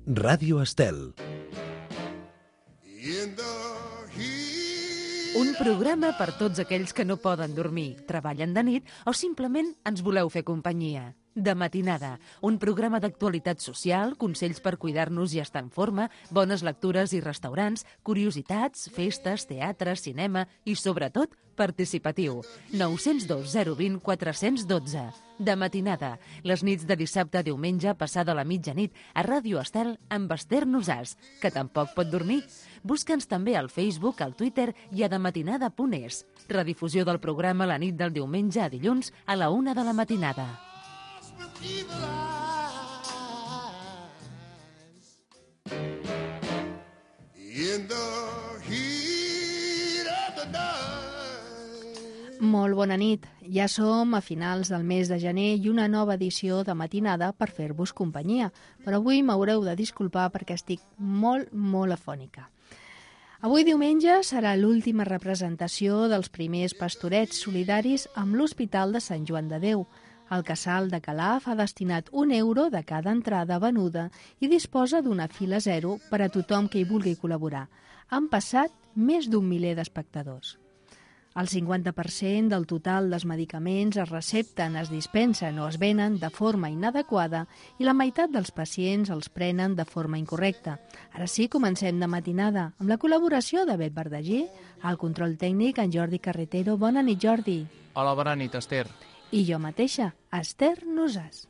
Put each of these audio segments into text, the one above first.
Ràdio Estel. Un programa per tots aquells que no poden dormir, treballen de nit o simplement ens voleu fer companyia. De matinada, un programa d'actualitat social, consells per cuidar-nos i estar en forma, bones lectures i restaurants, curiositats, festes, teatre, cinema i, sobretot, participatiu. 902 020 412. De matinada, les nits de dissabte a diumenge passada la mitjanit a Ràdio Estel amb Esther Nosàs, que tampoc pot dormir. Busca'ns també al Facebook, al Twitter i a dematinada.es. Redifusió del programa la nit del diumenge a dilluns a la 1 de la matinada. Molt bona nit. Ja som a finals del mes de gener i una nova edició de matinada per fer-vos companyia. Però avui m'haureu de disculpar perquè estic molt afònica. Avui diumenge serà l'última representació dels primers pastorets solidaris amb l'Hospital de Sant Joan de Déu. El Casal de Calaf ha destinat €1 de cada entrada venuda i disposa d'una fila zero per a tothom que hi vulgui col·laborar. Han passat més d'un miler d'espectadors. El 50% del total dels medicaments es recepten, es dispensen o es venen de forma inadequada i la meitat dels pacients els prenen de forma incorrecta. Ara sí, comencem de matinada, amb la col·laboració de Bet Verdagí, al control tècnic en Jordi Carretero. Bona nit, Jordi. Hola, bona nit, Esther. I jo mateixa, Esther Nosàs.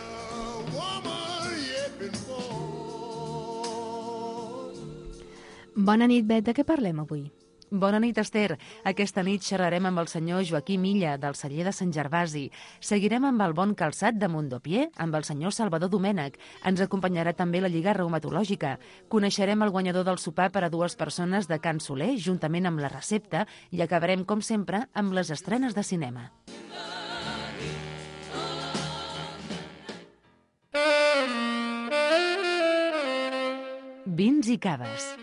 Bona nit, Bet. De què parlem avui? Bona nit, Esther. Aquesta nit xerrarem amb el senyor Joaquim Illa, del celler de Sant Gervasi. Seguirem amb el Bon Calçat de Mondopier, amb el senyor Salvador Domènech. Ens acompanyarà també la Lliga Reumatològica. Coneixerem el guanyador del sopar per a 2 persones de Can Soler, juntament amb la recepta, i acabarem, com sempre, amb les estrenes de cinema. Vins i caves.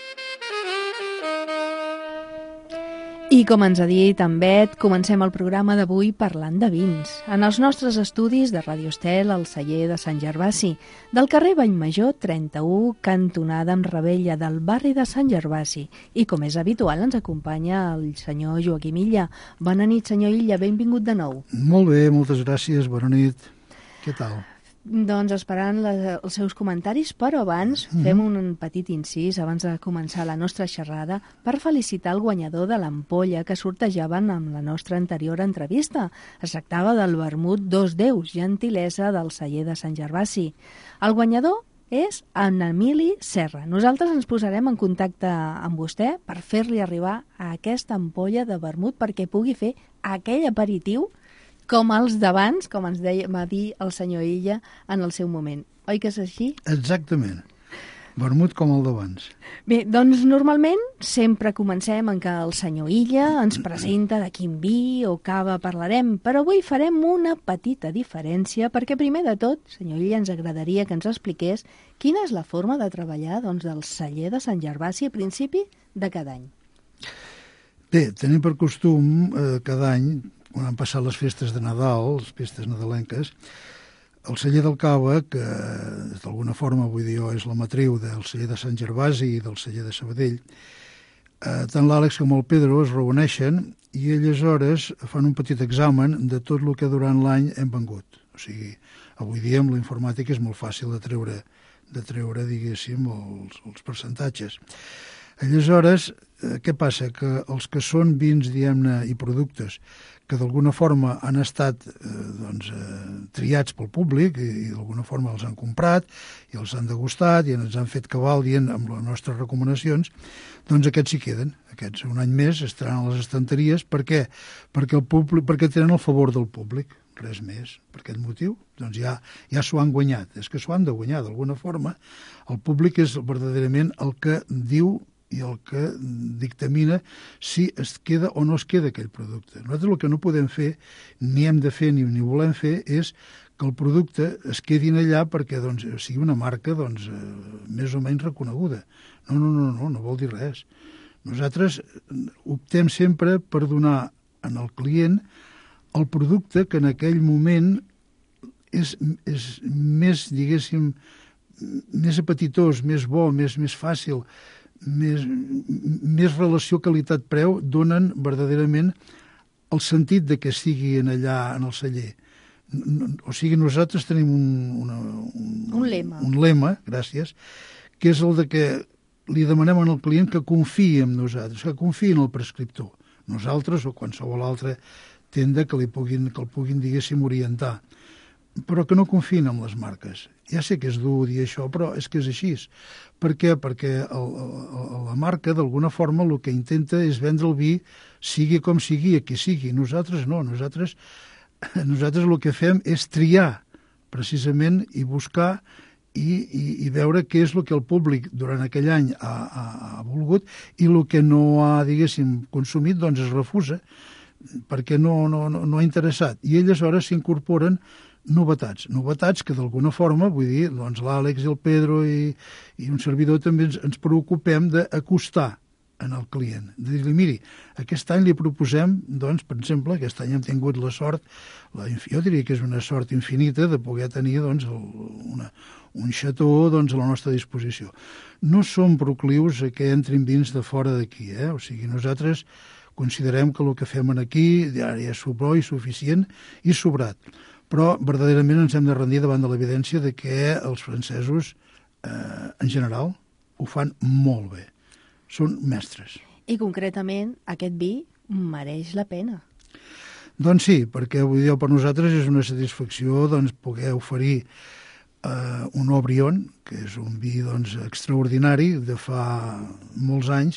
I com ens ha dit en Bet, comencem el programa d'avui parlant de vins. En els nostres estudis de Ràdio Estel, al celler de Sant Gervasi, del carrer Vallmajor 31, cantonada amb Ravella, del barri de Sant Gervasi. I com és habitual, ens acompanya el senyor Joaquim Illa. Bona nit, senyor Illa, benvingut de nou. Molt bé, moltes gràcies, bona nit. Què tal? Doncs esperant els seus comentaris, però abans fem un petit incís abans de començar la nostra xerrada per felicitar el guanyador de l'ampolla que sortejaven amb la nostra anterior entrevista. Es tractava del vermut Dos Déus, gentilesa del celler de Sant Gervasi. El guanyador és en Emili Serra. Nosaltres ens posarem en contacte amb vostè per fer-li arribar a aquesta ampolla de vermut perquè pugui fer aquell aperitiu com els d'abans, com ens va dir el senyor Illa en el seu moment. Oi que és així? Exactament. Vermut com el d'abans. Bé, doncs normalment sempre comencem en què el senyor Illa ens presenta de quin vi o cava parlarem, però avui farem una petita diferència perquè primer de tot, senyor Illa, ens agradaria que ens expliqués quina és la forma de treballar del celler de Sant Gervasi a principi de cada any. Bé, tenim per costum cada any, quan han passat les festes de Nadal, les festes nadalenques, el celler del Cava, que d'alguna forma vull dir jo és la matriu del celler de Sant Gervasi i del celler de Sabadell, tant l'Àlex com el Pedro es reuneixen i aleshores fan un petit examen de tot el que durant l'any hem vengut. O sigui, avui dia amb la informàtica és molt fàcil de treure diguéssim, els percentatges. Aleshores, què passa? Que els que són vins, diguem-ne, i productes que d'alguna forma han estat triats pel públic i d'alguna forma els han comprat i els han degustat i ens han fet cabal dient amb les nostres recomanacions, doncs aquests s'hi queden. Aquests un any més estaran a les estanteries. Per què? Perquè tenen el favor del públic, res més. Per aquest motiu, doncs ja s'ho han guanyat. És que s'ho han de guanyar d'alguna forma. El públic és verdaderament el que diu i el que dictamina si es queda o no es queda aquell producte. Nosaltres el que no podem fer, ni hem de fer ni volem fer, és que el producte es quedin allà perquè sigui una marca més o menys reconeguda. No vol dir res. Nosaltres optem sempre per donar al client el producte que en aquell moment és més, diguéssim, més apetitós, més bo, més fàcil, més relació qualitat-preu, donen verdaderament el sentit de que siguin allà en el celler. O sigui, nosaltres tenim un lema. Un lema, gràcies, que és el de que li demanem al client que confiï en nosaltres, que confiï en el prescriptor. Nosaltres o qualsevol altra tenda que el puguin, diguéssim, orientar. Però que no confiïn en les marques. Ja sé que és dur dir això, però és que és així. Per què? Perquè la marca, d'alguna forma, el que intenta és vendre el vi, sigui com sigui, a qui sigui. Nosaltres no. Nosaltres el que fem és triar, precisament, i buscar i veure què és el que el públic durant aquell any ha volgut i el que no ha, diguéssim, consumit, doncs es refusa, perquè no ha interessat. I aleshores s'incorporen novetats que d'alguna forma, vull dir, doncs l'Àlex i el Pedro i un servidor també ens preocupem d'acostar en el client, de dir-li, miri, aquest any li proposem, doncs, per exemple, aquest any hem tingut la sort, jo diria que és una sort infinita de poder tenir, doncs, un xató, doncs, a la nostra disposició. No som proclius a que entrin vins de fora d'aquí, o sigui, nosaltres considerem que el que fem aquí ja és bo i suficient i sobrat, però verdaderament ens hem de rendir davant de l'evidència de que els francesos, en general, ho fan molt bé. Són mestres. I concretament aquest vi mereix la pena. Doncs sí, perquè vull dir, per nosaltres és una satisfacció doncs, poder oferir un Aubryon, que és un vi doncs, extraordinari de fa molts anys,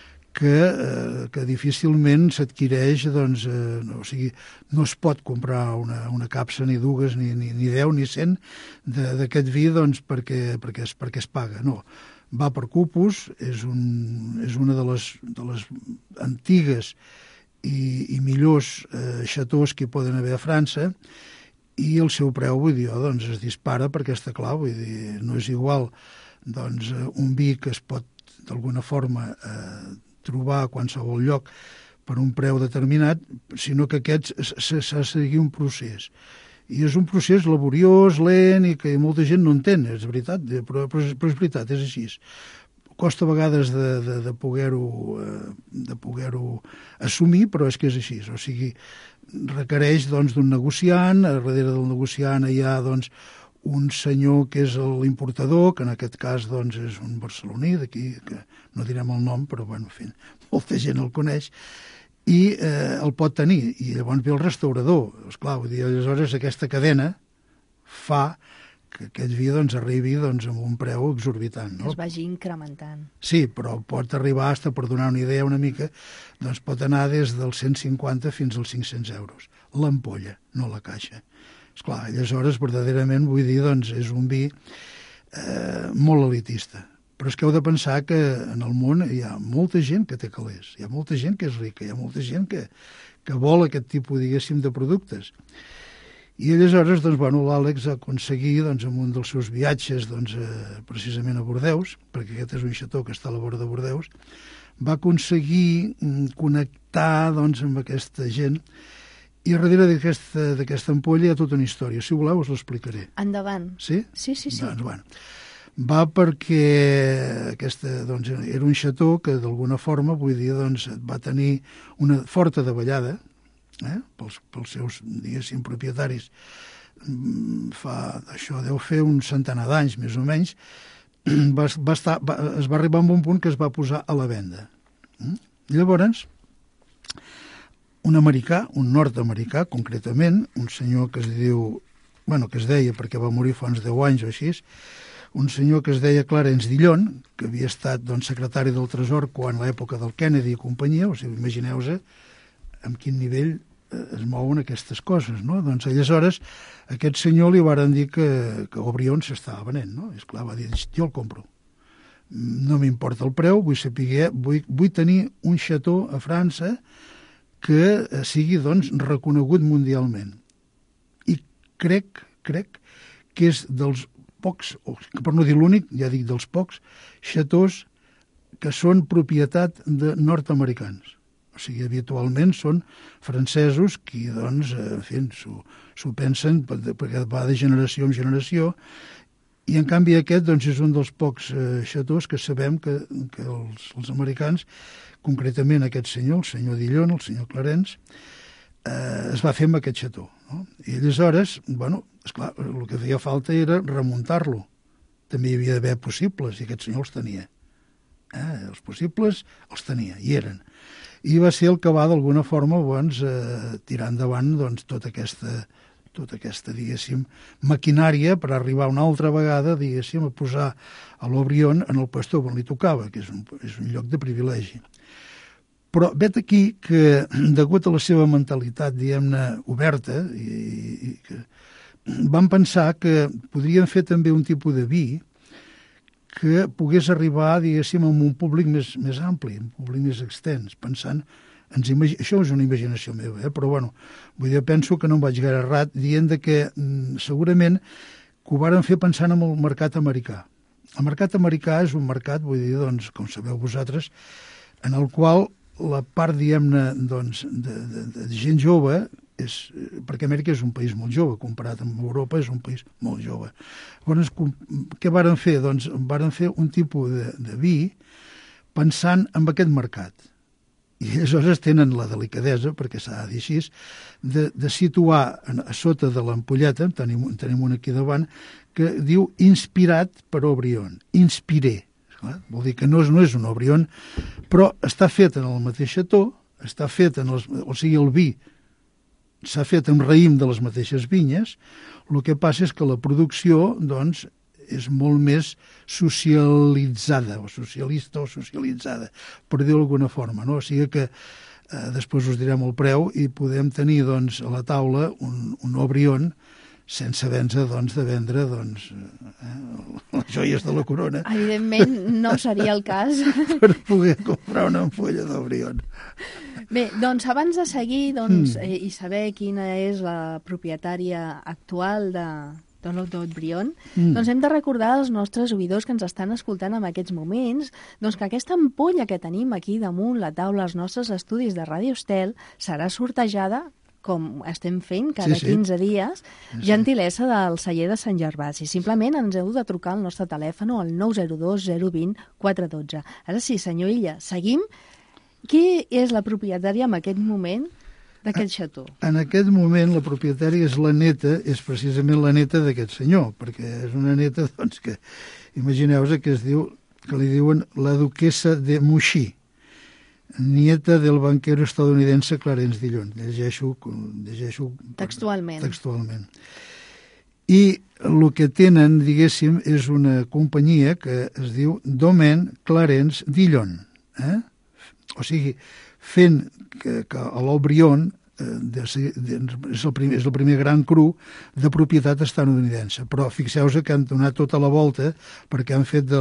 que difícilment s'adquireix, doncs, o sigui, no es pot comprar una capsa, ni dues, ni 10, ni 100 d'aquest vi doncs, perquè es paga, no. Va per cupos, és una de les antigues i millors xatós que hi poden haver a França, i el seu preu, vull dir, doncs, es dispara perquè està clar, vull dir, no és igual doncs, un vi que es pot d'alguna forma trobar a qualsevol lloc per un preu determinat, sinó que aquest s'ha de seguir un procés. I és un procés laboriós, lent, i que molta gent no entén, és veritat, però és veritat, és així. Costa a vegades de poder-ho assumir, però és que és així. O sigui, requereix doncs, d'un negociant, darrere del negociant hi ha doncs, un senyor que és l'importador, que en aquest cas doncs, és un barceloní d'aquí, que no direm el nom, però bueno, en fi, molta gent el coneix, i el pot tenir, i llavors ve el restaurador. Esclar, vull dir, aleshores aquesta cadena fa que aquest vi doncs, arribi doncs, amb un preu exorbitant. No? Es vagi incrementant. Sí, però pot arribar, per donar una idea una mica, doncs pot anar des dels 150 fins als 500 euros. L'ampolla, no la caixa. Esclar, aleshores, verdaderament, vull dir, doncs, és un vi molt elitista. Però és que heu de pensar que en el món hi ha molta gent que té calés, hi ha molta gent que és rica, hi ha molta gent que vol aquest tipus, diguéssim, de productes. I aleshores, doncs, bueno, l'Àlex ha aconseguit, doncs, en un dels seus viatges, doncs, precisament a Bordeus, perquè aquest és un xató que està a la vora de Bordeus, va aconseguir connectar, doncs, amb aquesta gent. I darrere d'aquesta ampolla hi ha tota una història. Si voleu, us l'explicaré. Endavant. Sí? Sí. Doncs, bueno, va perquè doncs, era un xató que d'alguna forma, vull dir, doncs, va tenir una forta davallada pels seus, diguéssim, propietaris. Això deu fer un centenar d'anys, més o menys. Es va arribar a un punt que es va posar a la venda. Llavors, un americà, un nord-americà, concretament, un senyor que es deia, perquè va morir fa uns 10 anys o així, un senyor que es deia Clarence Dillon, que havia estat doncs, secretari del Tresor quan l'època del Kennedy i companyia, o sigui, imagineu-vos en quin nivell es mouen aquestes coses, no? Doncs aleshores aquest senyor li varen dir que Aubryon s'estava venent, no? I esclar, va dir, jo el compro. No m'importa el preu, vull tenir un xató a França que sigui, doncs, reconegut mundialment. I crec que és dels pocs, per no dir l'únic, ja dic dels pocs, xatós que són propietat de nord-americans. O sigui, habitualment són francesos qui, doncs, en fi, s'ho pensen perquè va de generació en generació I en canvi aquest doncs, és un dels pocs xatós que sabem que els americans, concretament aquest senyor, el senyor Dillon, el senyor Clarence, es va fer amb aquest xató. No? I aleshores, bueno, esclar, el que feia falta era remuntar-lo. També hi havia d'haver possibles, i aquest senyor els tenia. Els possibles els tenia, hi eren. I va ser el que va, d'alguna forma, doncs, tirar endavant doncs, tota aquesta, diguéssim, maquinària per arribar una altra vegada, diguéssim, a posar a l'Obrión en el puesto on li tocava, que és un lloc de privilegi. Però vet aquí que, degut a la seva mentalitat, diguem-ne, oberta, i que van pensar que podrien fer també un tipus de vi que pogués arribar, diguéssim, a un públic més ampli, un públic més extens, pensant... Això és una imaginació meva, però bueno, vull dir, penso que no em vaig gaire errat dient que segurament que ho varen fer pensant en el mercat americà. El mercat americà és un mercat, vull dir, doncs, com sabeu vosaltres, en el qual la part, diguem-ne, doncs, de gent jove, perquè Amèrica és un país molt jove, comparat amb Europa és un país molt jove. Llavors, què varen fer? Doncs varen fer un tipus de vi pensant en aquest mercat. I aleshores tenen la delicadesa, perquè s'ha de dir així, de situar a sota de l'ampolleta, tenim una aquí davant, que diu inspirat per Obrión, inspiré. Vol dir que no és un Obrión, però està fet en el mateix xató, està fet o sigui, el vi s'ha fet amb raïm de les mateixes vinyes, el que passa és que la producció, doncs, és molt més socialitzada, o socialista o socialitzada, per dir-ho d'alguna forma, no? O sigui que després us direm el preu i podem tenir, doncs, a la taula un Obrión sense haver-nos, doncs, de vendre, doncs, les joies de la corona. Evidentment, no seria el cas. Per poder comprar una ampolla d'Obrión. Bé, doncs, abans de seguir i saber quina és la propietària actual de l'Obrión, doncs hem de recordar als nostres oïdors que ens estan escoltant en aquests moments doncs que aquesta ampolla que tenim aquí damunt la taula als nostres estudis de Ràdio Estel serà sortejada, com estem fent cada 15 dies, gentilesa del celler de Sant Gervasi. Simplement ens heu de trucar al nostre telèfon al 902 020 412. Ara sí, senyor Illa, seguim. Qui és la propietària en aquest moment d'aquest xató? En aquest moment la propietària és precisament la neta d'aquest senyor, perquè és una neta, doncs, que imagineu-vos que li diuen la duquesa de Mouchy, nieta del banquero estadounidense Clarence Dillon. Llegeixo textualment. I el que tenen, diguéssim, és una companyia que es diu Domaine Clarence Dillon, o sigui, fent que l'Obrión és el primer gran cru de propietat estadounidense. Però fixeu-vos que han donat tota la volta perquè han fet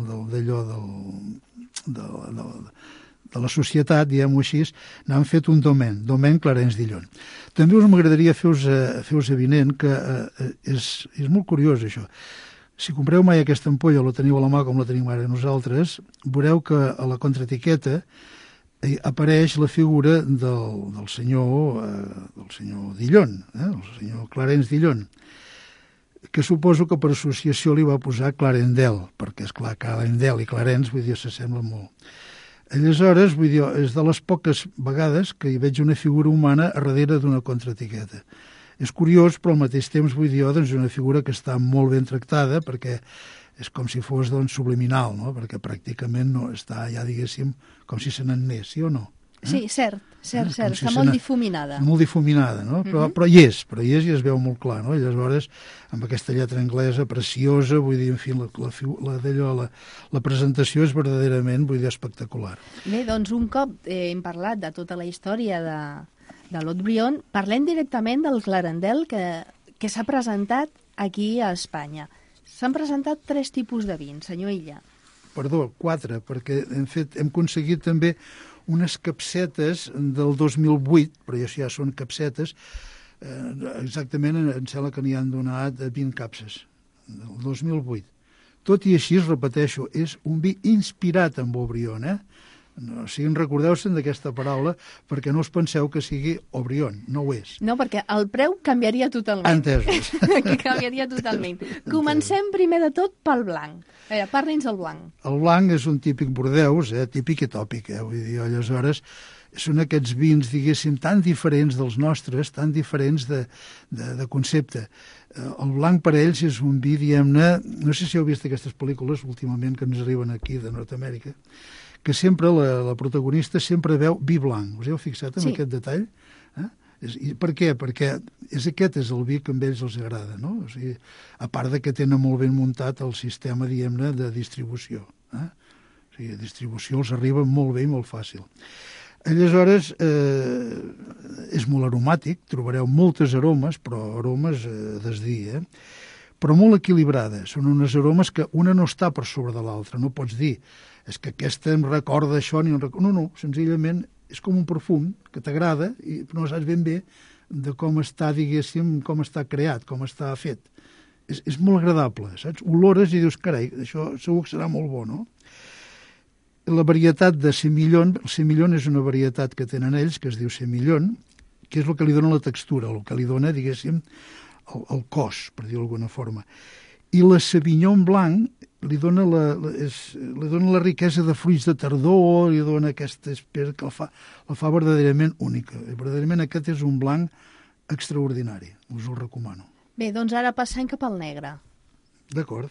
de la societat, diguem-ho així, n'han fet un Domaine Clarence Dillon. També us m'agradaria fer-vos avinent que és molt curiós això. Si compreu mai aquesta ampolla o la teniu a la mà com la tenim ara nosaltres, veureu que a la contraetiqueta apareix la figura del senyor Dillon, el senyor Clarence Dillon, que suposo que per associació li va posar Clarendel, perquè, esclar, Clarendel i Clarence, vull dir, s'assemblen molt. Aleshores, vull dir, és de les poques vegades que hi veig una figura humana a darrere d'una contraetiqueta. És curiós, però al mateix temps, vull dir, doncs, una figura que està molt ben tractada, perquè és com si fos, doncs, subliminal, no? Perquè pràcticament no està ja, diguéssim, com si se n'anés, sí o no? Sí, cert, està molt difuminada. Molt difuminada, no? Però hi és i es veu molt clar, no? I aleshores, amb aquesta lletra anglesa preciosa, vull dir, en fi, la presentació és verdaderament, vull dir, espectacular. Bé, doncs un cop hem parlat de tota la història de l'Obrión, parlem directament del Clarendel que s'ha presentat aquí a Espanya. S'han presentat 3 tipus de vins, senyor Illa. Perdó, 4, perquè hem aconseguit també unes capsetes del 2008, però ja són capsetes, exactament em sembla que n'hi han donat 20 capses, del 2008. Tot i així, repeteixo, és un vi inspirat en Obrión, O sigui, recordeu-se'n d'aquesta paraula perquè no us penseu que sigui Aubryon, no ho és. No, perquè el preu canviaria totalment. Entesos. Que canviaria totalment. Comencem primer de tot pel blanc. A veure, parli'ns del blanc. El blanc és un típic Bordeus, típic i tòpic, vull dir, aleshores són aquests vins, diguéssim, tan diferents dels nostres, tan diferents de concepte. El blanc per ells és un vi, diguem-ne, no sé si heu vist aquestes pel·lícules últimament que ens arriben aquí de Nord-Amèrica, que sempre la protagonista sempre veu vi blanc. Us heu fixat en aquest detall? I per què? Perquè aquest és el vi que a ells els agrada, no? O sigui, a part de que tenen molt ben muntat el sistema, diguem-ne, de distribució. O sigui, a distribució els arriba molt bé i molt fàcil. Aleshores, és molt aromàtic, trobareu moltes aromes, però aromes d'esdir, però molt equilibrades. Són unes aromes que una no està per sobre de l'altra, no pots dir és que aquesta em recorda això, no, senzillament és com un perfum que t'agrada, però no saps ben bé de com està, diguéssim, com està creat, com està fet. És molt agradable, saps? Olores i dius, carai, això segur que serà molt bo, no? La varietat de Semillon, el Semillon és una varietat que tenen ells, que es diu Semillon, que és el que li dona la textura, el que li dona, diguéssim, el cos, per dir d'alguna forma. I la Sauvignon Blanc li dona la riquesa de fruits de tardor, li dona aquesta espècie que la fa verdaderament única. Verdaderament aquest és un blanc extraordinari, us el recomano. Bé, doncs ara passem cap al negre. D'acord.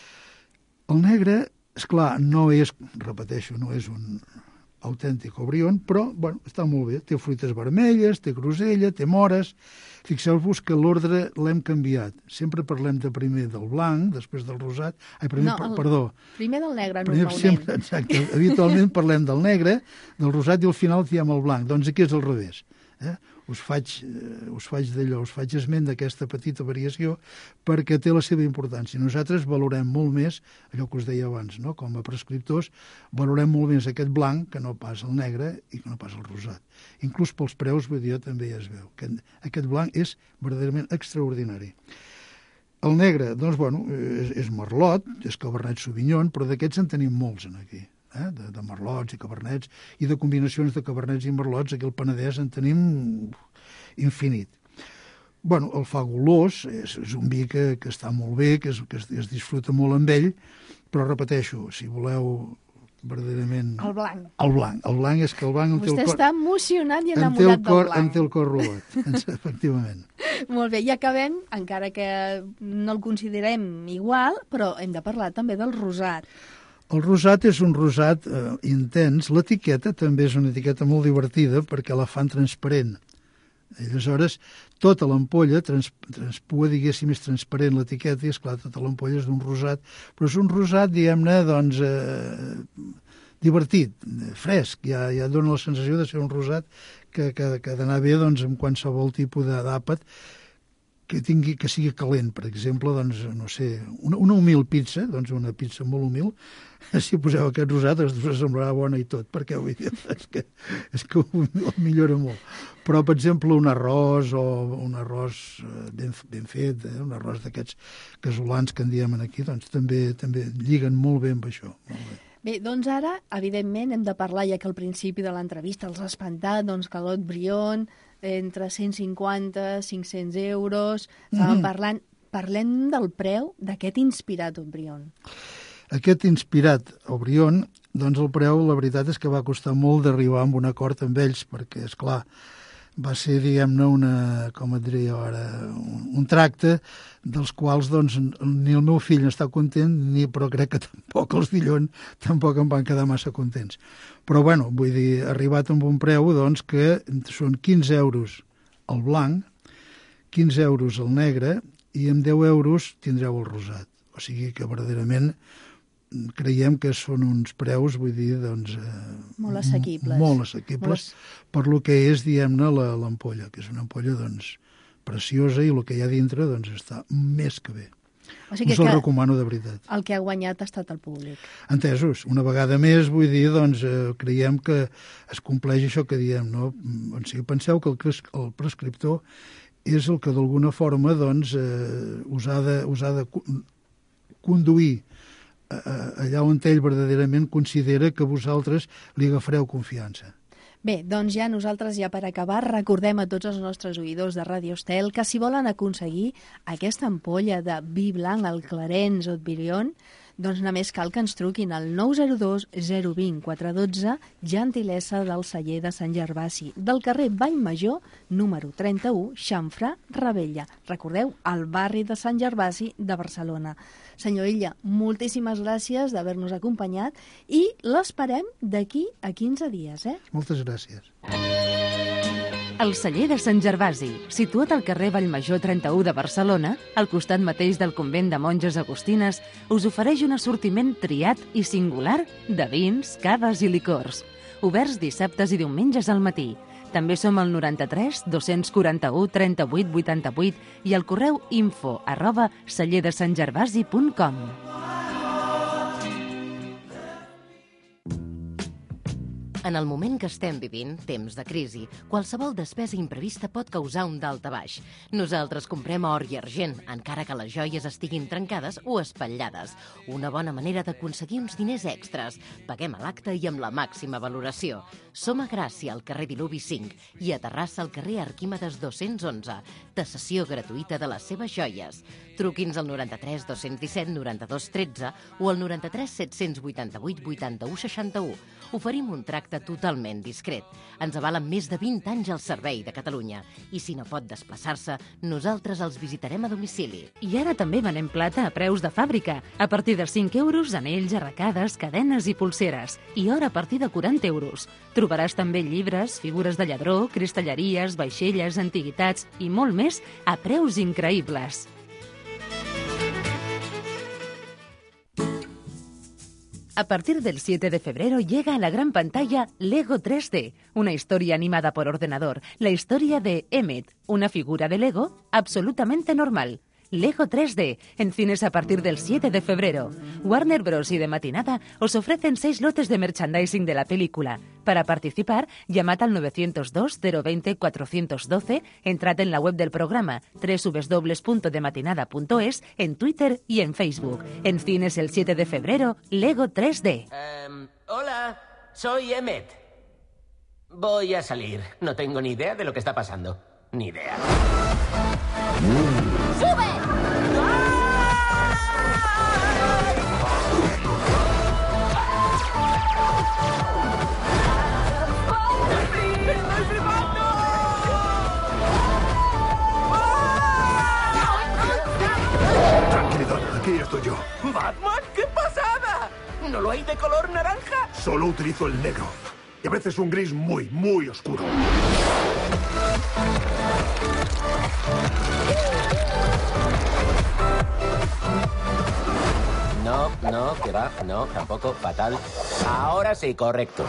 El negre, esclar, no és, repeteixo, no és un autèntic Aubryon, però bueno, està molt bé. Té fruites vermelles, té grosella, té mores. Fixeu-vos que l'ordre l'hem canviat. Sempre parlem de primer del blanc, després del rosat. Perdó. Primer del negre, normalment. Exacte. Habitualment parlem del negre, del rosat i al final diem el blanc. Doncs aquí és al revés. Us faig esment d'aquesta petita variació perquè té la seva importància. Nosaltres valorem molt més, allò que us deia abans, no? Com a prescriptors, valorem molt més aquest blanc que no pas el negre i que no pas el rosat. Inclús pels preus, vull dir, també ja es veu que aquest blanc és verdaderament extraordinari. El negre, doncs, bueno, és merlot, és cabernet sauvignon, però d'aquests en tenim molts aquí. De merlots i cabernets i de combinacions de cabernets i merlots, aquí al Penedès en tenim infinit. Bueno, el fa golós, és un vi que està molt bé, que es disfruta molt amb ell, però repeteixo, si voleu verdaderament... El blanc. El blanc és que el blanc... Vostè està emocionat i enamorat del blanc. En té el cor robat, efectivament. Molt bé, i acabem, encara que no el considerem igual, però hem de parlar també del rosat. El rosat és un rosat intens. L'etiqueta també és una etiqueta molt divertida perquè la fan transparent. I aleshores, tota l'ampolla transpua, diguéssim, és transparent l'etiqueta i, esclar, tota l'ampolla és d'un rosat. Però és un rosat, diguem-ne, doncs, divertit, fresc. Ja dona la sensació de ser un rosat que ha d'anar bé doncs, amb qualsevol tipus d'àpat que sigui calent, per exemple, doncs, no sé, una humil pizza, doncs una pizza molt humil, si poseu aquest rosat us semblarà bona i tot, perquè és que ho millora molt. Però, per exemple, un arròs ben fet, un arròs d'aquests casolans que en diem aquí, doncs també lliguen molt bé amb això. Molt bé. Bé, doncs ara, evidentment, hem de parlar, ja que al principi de l'entrevista els ha espantat, doncs que l'Aubryon entre 150 500 euros, parlem del preu d'aquest inspirat Aubryon. Aquest inspirat Aubryon, doncs el preu, la veritat és que va costar molt d'arribar a un acord amb ells, perquè, esclar, va ser, diguem-ne, com et diré jo ara, un tracte dels quals doncs, ni el meu fill està content, però crec que tampoc els Dillon tampoc en van quedar massa contents. Però, bueno, vull dir, arribat amb un preu doncs, que són 15 euros el blanc, 15 euros el negre, i amb 10 euros tindreu el rosat. O sigui que, verdaderament, creiem que són uns preus, vull dir, doncs... molt assequibles. Molt assequibles, per lo que és, diguem-ne, l'ampolla, que és una ampolla, doncs, preciosa, i el que hi ha dintre, doncs, està més que bé. O sigui us el recomano de veritat. El que ha guanyat ha estat el públic. Entesos. Una vegada més, vull dir, doncs, creiem que es compleix això que diem, no? O sigui, penseu que el prescriptor és el que d'alguna forma, doncs, us ha de conduir allà on ell verdaderament considera que vosaltres li agafareu confiança. Bé, doncs nosaltres per acabar recordem a tots els nostres oïdors de Radio Estel que si volen aconseguir aquesta ampolla de vi blanc al Clarens o Birion, doncs només cal que ens truquin al 902 020 412, gentilesa del celler de Sant Gervasi, del carrer Vallmajor, número 31, Xamfrà, Ravella. Recordeu, al barri de Sant Gervasi de Barcelona. Senyor Illa, moltíssimes gràcies d'haver-nos acompanyat i l'esperem d'aquí a 15 dies, Moltes gràcies. El celler de Sant Gervasi, situat al carrer Vallmajor 31 de Barcelona, al costat mateix del convent de monges agustines, us ofereix un assortiment triat i singular de vins, caves i licors. Oberts dissabtes i diumenges al matí. També som al 93 241 38 88 i al correu info@cellerdesantgervasi.com. En el moment que estem vivint, temps de crisi, qualsevol despesa imprevista pot causar un daltabaix. Nosaltres comprem or i argent, encara que les joies estiguin trencades o espatllades. Una bona manera d'aconseguir uns diners extras. Paguem a l'acte i amb la màxima valoració. Som a Gràcia, al carrer Diluvi 5, i a Terrassa, al carrer Arquímedes 211. Tasació gratuïta de les seves joies. Truqui'ns al 93 217 92 13 o al 93 788 81 61. Oferim un tracte totalment discret. Ens avalen més de 20 anys al servei de Catalunya. I si no pot desplaçar-se, nosaltres els visitarem a domicili. I ara també venem plata a preus de fàbrica. A partir de 5 euros, anells, arracades, cadenes i pulseres. I or a partir de 40 euros. Trobaràs també llibres, figures de lladró, cristalleries, vaixelles, antiguitats i molt més a preus increïbles. A partir del 7 de febrero llega a la gran pantalla Lego 3D, una historia animada por ordenador, la historia de Emmet, una figura de Lego absolutamente normal. Lego 3D, en cines a partir del 7 de febrero. Warner Bros. Y de Matinada os ofrecen 6 lotes de merchandising de la película. Para participar, llamad al 902 020 412, entrad en la web del programa www.dematinada.es, en Twitter y en Facebook. En cines el 7 de febrero, Lego 3D. Hola, soy Emmet. Voy a salir. No tengo ni idea de lo que está pasando. Ni idea. ¡Sube! Tranquilidad, aquí estoy yo. ¡Batman, qué pasada! ¿No lo hay de color naranja? Solo utilizo el negro. Y a veces un gris muy, muy oscuro. No, que va, no, tampoco, fatal. Ahora sí, correcto.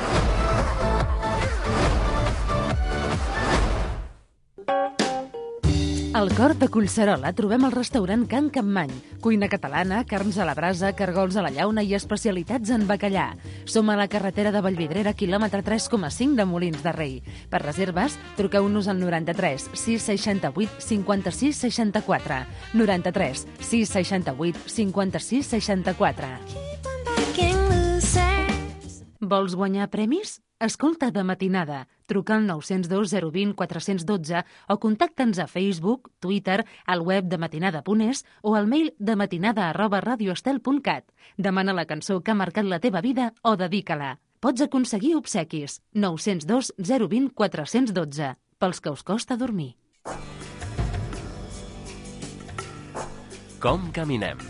Al cor de Collserola trobem el restaurant Can Capmany. Cuina catalana, carns a la brasa, cargols a la llauna i especialitats en bacallà. Som a la carretera de Vallvidrera, quilòmetre 3,5 de Molins de Rei. Per reserves, truqueu-nos al 93 668 56 64. 93 668 56 64. Vols guanyar premis? Escolta De Matinada. Truca al 902 020 412 o contacta'ns a Facebook, Twitter, al web dematinada.es o al mail dematinada@radioestel.cat. Demana la cançó que ha marcat la teva vida o dedica-la. Pots aconseguir obsequis. 902 020 412. Pels que us costa dormir. Com caminem?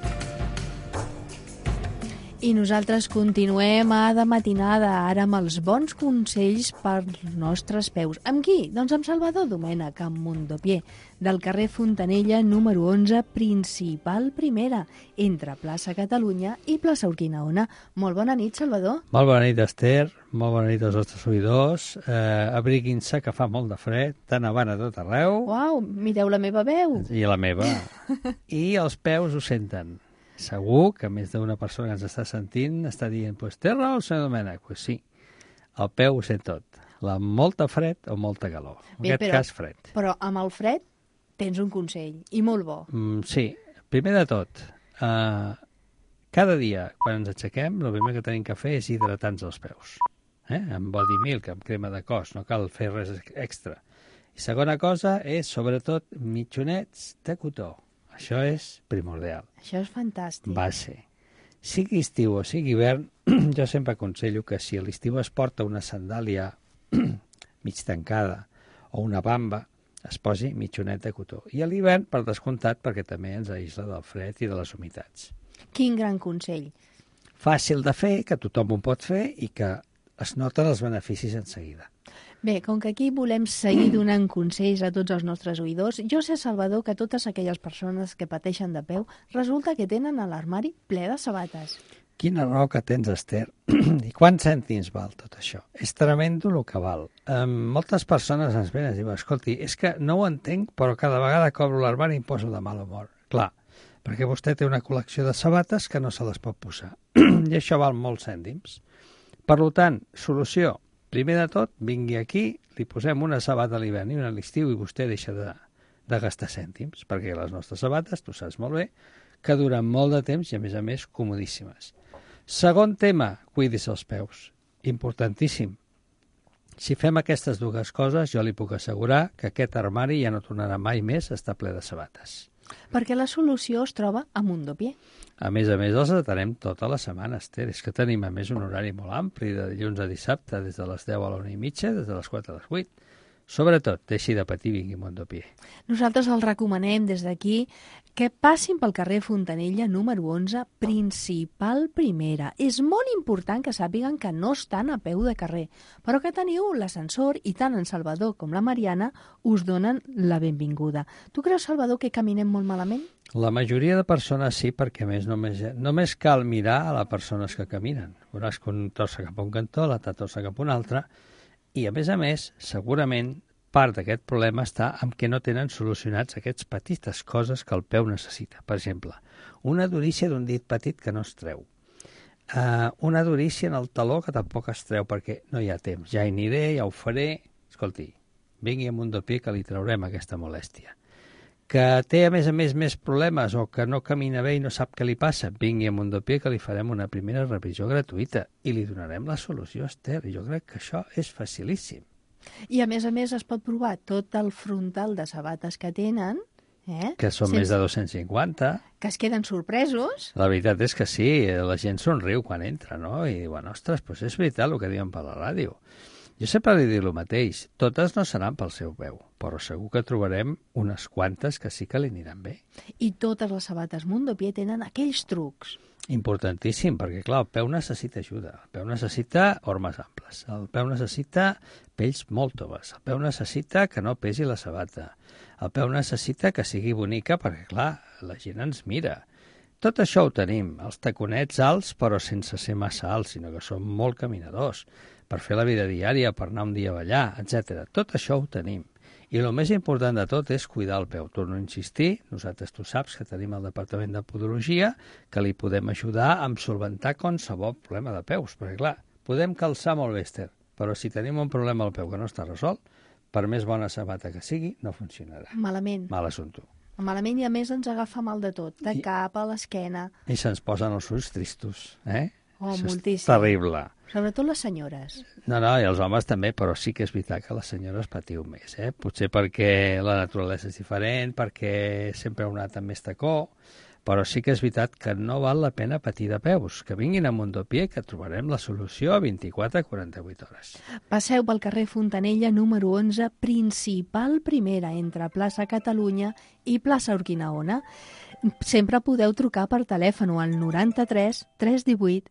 I nosaltres continuem a De Matinada, ara amb els bons consells pels nostres peus. Amb qui? Doncs amb Salvador Domènech, amb Mondopier, del carrer Fontanella, número 11, principal primera, entre plaça Catalunya i plaça Urquinaona. Molt bona nit, Salvador. Molt bona nit, Esther. Molt bona nit als nostres oïdors. Abriguin-se, que fa molt de fred, tan avant a tot arreu. Uau, mireu la meva veu. I la meva. I els peus ho senten. Segur que més d'una persona que ens està sentint està dient, pues té raó el senyor Domènech. Pues sí, el peu ho sent tot. Molta fred o molta calor. En aquest cas, fred. Però amb el fred tens un consell, i molt bo. Sí, primer de tot, Cada dia, quan ens aixequem, el primer que tenim que fer és hidratar-nos els peus. Amb body milk, amb crema de cos, no cal fer res extra. I segona cosa és, sobretot, mitjonets de cotó. Això és primordial. Això és fantàstic. Base. Sigui estiu o sigui hivern, jo sempre aconsello que si a l'estiu es porta una sandàlia mig tancada o una bamba, es posi mitjonet de cotó. I a l'hivern, per descomptat, perquè també ens aïsla del fred i de les humitats. Quin gran consell. Fàcil de fer, que tothom ho pot fer i que es noten els beneficis en seguida. Bé, com que aquí volem seguir donant consells a tots els nostres oïdors, jo sé, Salvador, que totes aquelles persones que pateixen de peu resulta que tenen a l'armari ple de sabates. Quina raó que tens, Esther. I quants cèntims val tot això? És tremendo el que val. Moltes persones ens venen i diuen, escolti, és que no ho entenc, però cada vegada que obro l'armari em poso de mal humor. Clar, perquè vostè té una col·lecció de sabates que no se les pot posar. I això val molts cèntims. Per tant, solució. Primer de tot, vingui aquí, li posem una sabata a l'hivern i una a l'estiu i vostè deixa de gastar cèntims, perquè les nostres sabates, tu saps molt bé, que duren molt de temps i, a més, comodíssimes. Segon tema, cuidis els peus. Importantíssim. Si fem aquestes dues coses, jo li puc assegurar que aquest armari ja no tornarà mai més a estar ple de sabates. Perquè la solució es troba a Mundopié. A més, els atenem tota la setmana, Esther. És que tenim, a més, un horari molt ampli, de dilluns a dissabte, des de les 10 a la 1:30, des de les 4 a les 8. Sobretot, deixi de patir, vingui a Mundopié. Nosaltres els recomanem des d'aquí que passin pel carrer Fontanella número 11, principal primera. És molt important que sàpiguen que no estan a peu de carrer, però que teniu l'ascensor i tant en Salvador com la Mariana us donen la benvinguda. Tu creus, Salvador, que caminem molt malament? La majoria de persones sí, perquè a més només cal mirar a les persones que caminen. Veuràs que un torça cap a un cantó, l'altre torça cap a un altre, i a més, segurament, part d'aquest problema està en què no tenen solucionats aquestes petites coses que el peu necessita. Per exemple, una durícia d'un dit petit que no es treu. Una durícia en el taló que tampoc es treu perquè no hi ha temps. Ja hi aniré, ja ho faré. Escolti, vingui a Mundopié que li traurem aquesta molèstia. Que té, a més problemes o que no camina bé i no sap què li passa, vingui a Mundopié que li farem una primera revisió gratuïta i li donarem la solució, Esther. Jo crec que això és facilíssim. I a més es pot provar tot el frontal de sabates que tenen, que són més de 250. Que es queden sorpresos. La veritat és que sí, la gent somriu quan entra, no? I diuen, ostres, doncs és veritat el que diuen per la ràdio. Jo sempre li dic el mateix, totes no seran pel seu peu, però segur que trobarem unes quantes que sí que li aniran bé. I totes les sabates Mundopié tenen aquells trucs. Importantíssim, perquè clar, el peu necessita ajuda, el peu necessita ormes amples, el peu necessita pells molt toves, el peu necessita que no pesi la sabata, el peu necessita que sigui bonica perquè clar, la gent ens mira. Tot això ho tenim, els taconets alts però sense ser massa alts, sinó que són molt caminadors, per fer la vida diària, per anar un dia a ballar, etc. Tot això ho tenim. I el més important de tot és cuidar el peu. Torno a insistir, nosaltres tu saps que tenim el Departament de Podologia, que li podem ajudar a solventar qualsevol problema de peus, perquè clar, podem calçar molt bé, Esther, però si tenim un problema al peu que no està resolt, per més bona sabata que sigui, no funcionarà. Malament. Mal assumpte. Malament, i a més ens agafa mal de tot, de cap a l'esquena. I se'ns posen els ulls tristos, Oh, això moltíssim. és terrible. Sobretot les senyores. No, i els homes també, però sí que és veritat que les senyores patiu més, Potser perquè la naturalesa és diferent, perquè sempre heu anat amb més tacó, però sí que és veritat que no val la pena patir de peus. Que vinguin a Mundopié, que trobarem la solució a 24 a 48 hores. Passeu pel carrer Fontanella número 11, principal primera, entre plaça Catalunya i plaça Urquinaona. Sempre podeu trucar per telèfon al 93 318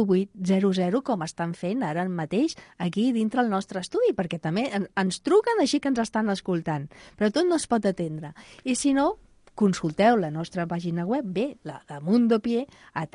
0800, com estan fent ara mateix aquí dintre el nostre estudi, perquè també ens truquen així que ens estan escoltant, però tot no es pot atendre. I si no, consulteu la nostra pàgina web, la de Mundopié, a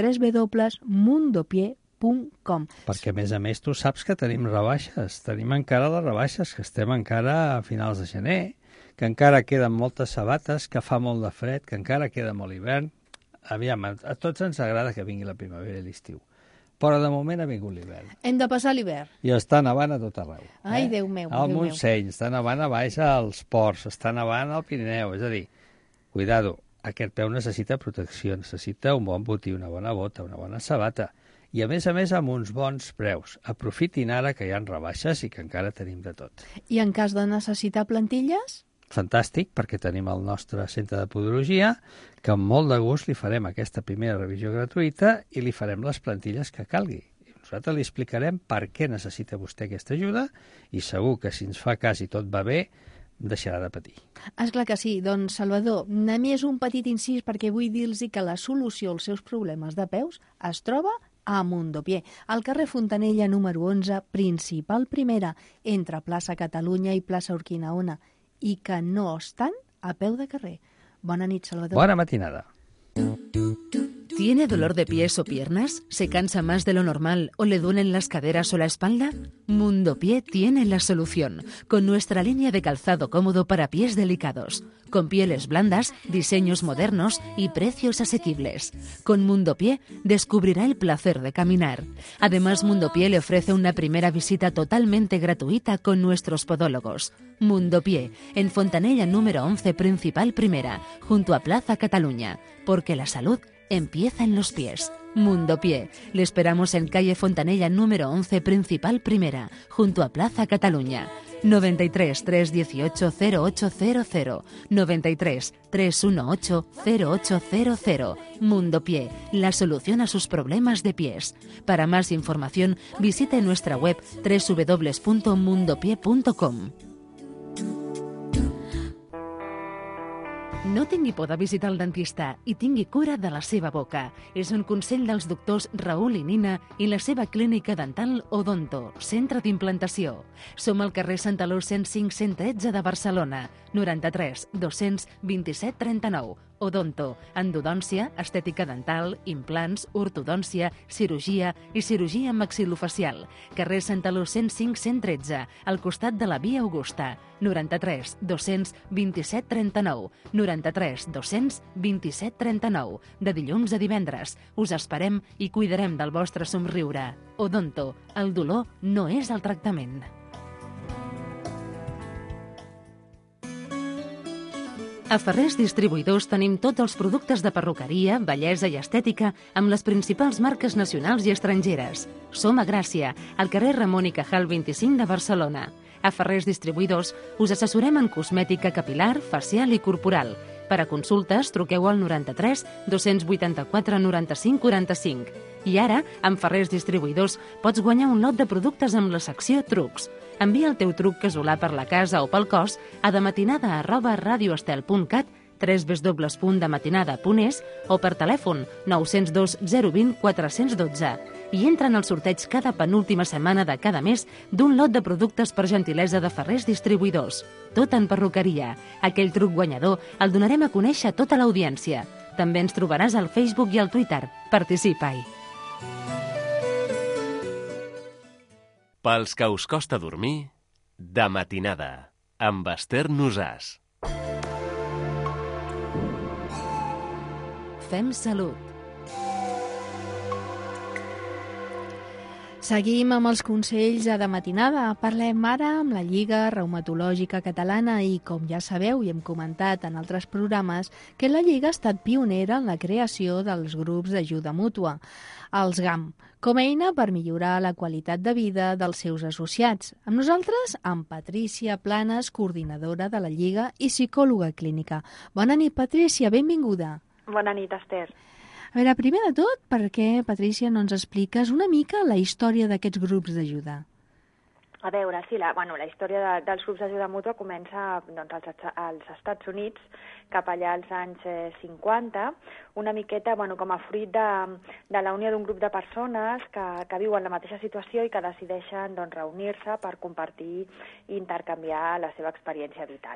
www.mundopié.com. Perquè, a més, tu saps que tenim rebaixes. Tenim encara les rebaixes, que estem encara a finals de gener, que encara queden moltes sabates, que fa molt de fred, que encara queda molt hivern. Aviam, a tots ens agrada que vingui la primavera i l'estiu, però de moment ha vingut l'hivern. Hem de passar l'hivern. I està nevant a tot arreu. Ai, Déu meu, al Déu meu. Montseny, està nevant a baix als ports, està nevant al Pirineu, és a dir, cuidado, aquest peu necessita protecció, necessita un bon botí, una bona bota, una bona sabata, i a més, amb uns bons preus. Aprofitin ara que hi ha rebaixes i que encara tenim de tot. I en cas de necessitar plantilles? Fantàstic, perquè tenim el nostre centre de podologia, que amb molt de gust li farem aquesta primera revisió gratuïta i li farem les plantilles que calgui. I nosaltres li explicarem per què necessita vostè aquesta ajuda i segur que si ens fa cas i tot va bé, deixarà de patir. Esclar que sí. Doncs, Salvador, només un petit incís perquè vull dir-los que la solució als seus problemes de peus es troba a Mundopié, al carrer Fontanella número 11, principal primera, entre plaça Catalunya i plaça Urquinaona, i que no estan a peu de carrer. Bona nit, Salvador. Bona matinada. ¿Tiene dolor de pies o piernas? ¿Se cansa más de lo normal o le duelen las caderas o la espalda? Mundopié tiene la solución, con nuestra línea de calzado cómodo para pies delicados, con pieles blandas, diseños modernos y precios asequibles. Con Mundopié descubrirá el placer de caminar. Además, Mundopié le ofrece una primera visita totalmente gratuita con nuestros podólogos. Mundopié, en Fontanella número 11, principal primera, junto a Plaza Cataluña, porque la salud empieza en los pies. Mundopié. Le esperamos en calle Fontanella número 11, principal primera, junto a Plaza Cataluña. 93 318 0800 93 318 0800. Mundopié, la solución a sus problemas de pies. Para más información, visite nuestra web www.mundopié.com. No tingui por de visitar el dentista i tingui cura de la seva boca. És un consell dels doctors Raül i Nina i la seva clínica dental Odonto, centre d'implantació. Som al carrer Santaló 105-113 de Barcelona, 93 227 39. Odonto, endodòncia, estètica dental, implants, ortodòncia, cirurgia i cirurgia maxilofacial. Carrer Santaló 105-113, al costat de la Via Augusta. 93 227 39. 93 227 39. De dilluns a divendres. Us esperem i cuidarem del vostre somriure. Odonto, el dolor no és el tractament. A Ferrers Distribuïdors tenim tots els productes de perruqueria, bellesa i estètica amb les principals marques nacionals i estrangeres. Som a Gràcia, al carrer Ramon i Cajal 25 de Barcelona. A Ferrers Distribuïdors us assessorem en cosmètica capilar, facial i corporal. Per a consultes, truqueu al 93 284 95 45. I ara, amb Ferrers Distribuïdors, pots guanyar un lot de productes amb la secció Trucs. Envia el teu truc casolà per la casa o pel cos a dematinada@radioestel.cat, www.dematinada.es o per telèfon 902 020 412 i entra en el sorteig cada penúltima setmana de cada mes d'un lot de productes per gentilesa de Ferrers Distribuïdors. Tot en perruqueria. Aquell truc guanyador el donarem a conèixer a tota l'audiència. També ens trobaràs al Facebook i al Twitter. Participa-hi. Pels que us costa dormir, de matinada, amb Esther Nosàs. Fem salut. Seguim amb els consells de matinada. Parlem ara amb la Lliga Reumatològica Catalana i, com ja sabeu i hem comentat en altres programes, que la Lliga ha estat pionera en la creació dels grups d'ajuda mútua, els GAM, com a eina per millorar la qualitat de vida dels seus associats. Amb nosaltres, amb Patrícia Planes, coordinadora de la Lliga i psicòloga clínica. Bona nit, Patrícia, benvinguda. Bona nit, Esther. A veure, primer de tot, per què, Patrícia, no ens expliques una mica la història d'aquests grups d'ajuda? A veure, sí, la història dels grups d'ajuda mútua comença als Estats Units, cap allà als anys 50, una miqueta com a fruit de la unió d'un grup de persones que viuen la mateixa situació i que decideixen reunir-se per compartir i intercanviar la seva experiència vital.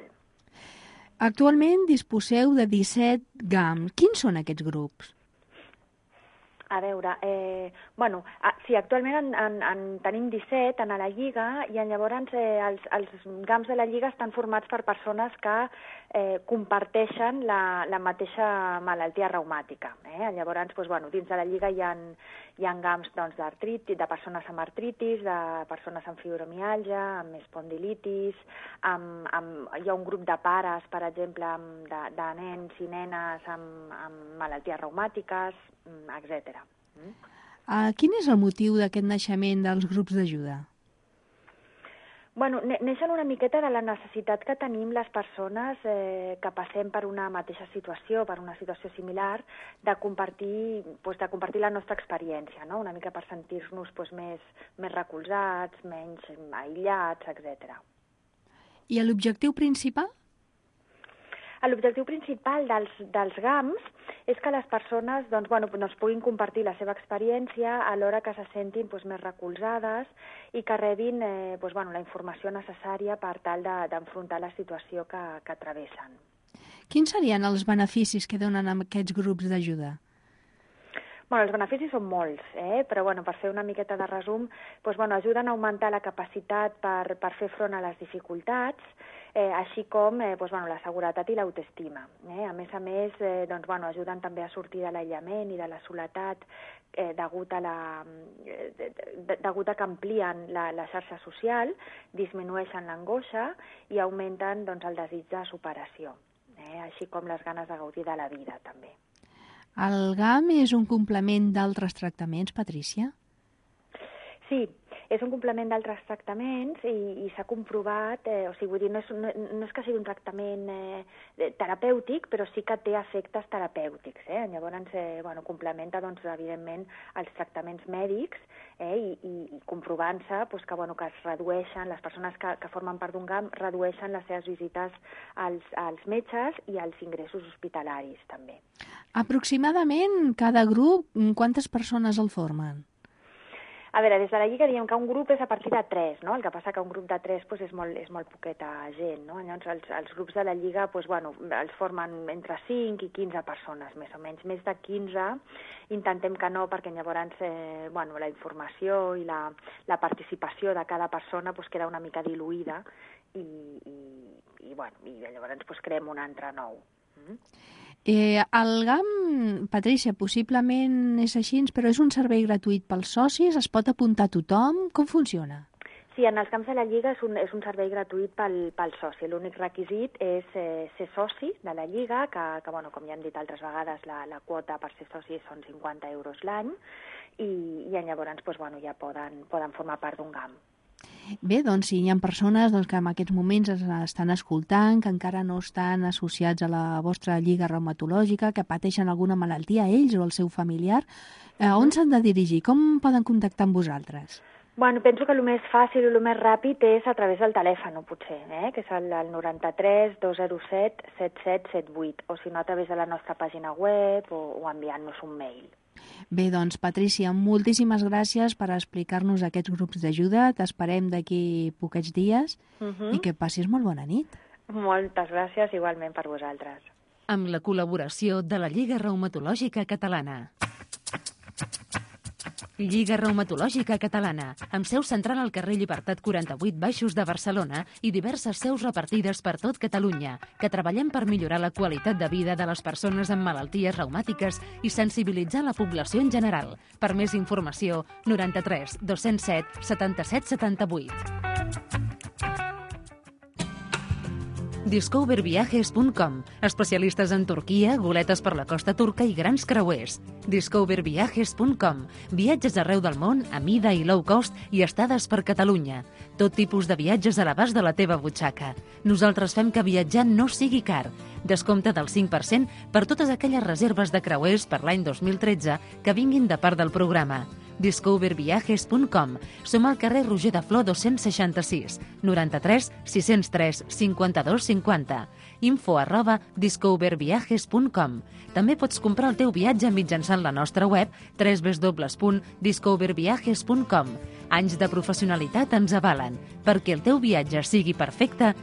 Actualment disposeu de 17 GAM. Quins són aquests grups? A veure, sí, actualment en tenim 17 a la Lliga i llavors els GAMs de la Lliga estan formats per persones que comparteixen la mateixa malaltia reumàtica. Llavors, dins de la Lliga hi ha GAMs d'artritis, de persones amb artritis, de persones amb fibromiàlgia, amb espondilitis, hi ha un grup de pares, per exemple, de nens i nenes amb malalties reumàtiques, etc. Quin és el motiu d'aquest naixement dels grups d'ajuda? Neixen una miqueta de la necessitat que tenim les persones que passem per una mateixa situació, per una situació similar, de compartir la nostra experiència, no? Una mica per sentir-nos més recolzats, menys aïllats, etc. I l'objectiu principal? L'objectiu principal dels GAMs és que les persones puguin compartir la seva experiència alhora que se sentin més recolzades i que rebin la informació necessària per tal d'enfrontar la situació que travessen. Quins serien els beneficis que donen aquests grups d'ajuda? Els beneficis són molts, però per fer una miqueta de resum, ajuden a augmentar la capacitat per fer front a les dificultats, així com la seguretat i l'autoestima. A més, ajuden també a sortir de l'aïllament i de la soledat degut a que amplien la xarxa social, disminueixen l'angoixa i augmenten el desig de superació, així com les ganes de gaudir de la vida també. El GAM és un complement d'altres tractaments, Patrícia? Sí, és un complement d'altres tractaments i s'ha comprovat, no és que sigui un tractament terapèutic, però sí que té efectes terapèutics. Llavors, complementa, evidentment, els tractaments mèdics i comprovant-se que es redueixen, les persones que formen part d'un GAM redueixen les seves visites als metges i als ingressos hospitalaris, també. Aproximadament, cada grup, quantes persones el formen? A veure, des de la Lliga diem que un grup és a partir de 3, no? El que passa que un grup de 3 és molt poqueta gent, no? Llavors, els grups de la Lliga els formen entre 5 i 15 persones, més o menys. Més de 15 intentem que no, perquè llavors la informació i la participació de cada persona queda una mica diluïda i llavors creem un altre nou. El GAM, Patrícia, possiblement és així, però és un servei gratuït pels socis? Es pot apuntar tothom? Com funciona? Sí, en els GAMs de la Lliga és un servei gratuït pel soci. L'únic requisit és ser soci de la Lliga, que com ja hem dit altres vegades, la quota per ser soci són 50 euros l'any, i llavors ja poden formar part d'un GAM. Bé, doncs si hi ha persones que en aquests moments estan escoltant, que encara no estan associats a la vostra lliga reumatològica, que pateixen alguna malaltia, ells o el seu familiar, on s'han de dirigir? Com poden contactar amb vosaltres? Penso que el més fàcil i el més ràpid és a través del telèfon, potser, que és el 93 207 7778, o si no a través de la nostra pàgina web o enviant-nos un mail. Bé, doncs, Patrícia, moltíssimes gràcies per explicar-nos aquests grups d'ajuda. T'esperem d'aquí poquets dies i que passis molt bona nit. Moltes gràcies, igualment per vosaltres. Amb la col·laboració de la Lliga Reumatològica Catalana. Lliga Reumatològica Catalana, amb seu central al carrer Llibertat 48 Baixos de Barcelona i diverses seus repartides per tot Catalunya, que treballem per millorar la qualitat de vida de les persones amb malalties reumàtiques i sensibilitzar la població en general. Per més informació, 93 207 77 78. Discoverviajes.com, especialistes en Turquia, goletes per la costa turca i grans creuers. Discoverviajes.com, viatges arreu del món a mida i low cost i estades per Catalunya. Tot tipus de viatges a l'abast de la teva butxaca. Nosaltres fem que viatjar no sigui car. Descompte del 5% per totes aquelles reserves de creuers per l'any 2013 que vinguin de part del programa. Discoverviajes.com. Som al carrer Roger de Flor 266, 93 603 52 50. info@discoverviajes.com. També pots comprar el teu viatge mitjançant la nostra web www.discoverviajes.com. Anys de professionalitat ens avalen. Perquè el teu viatge sigui perfecte,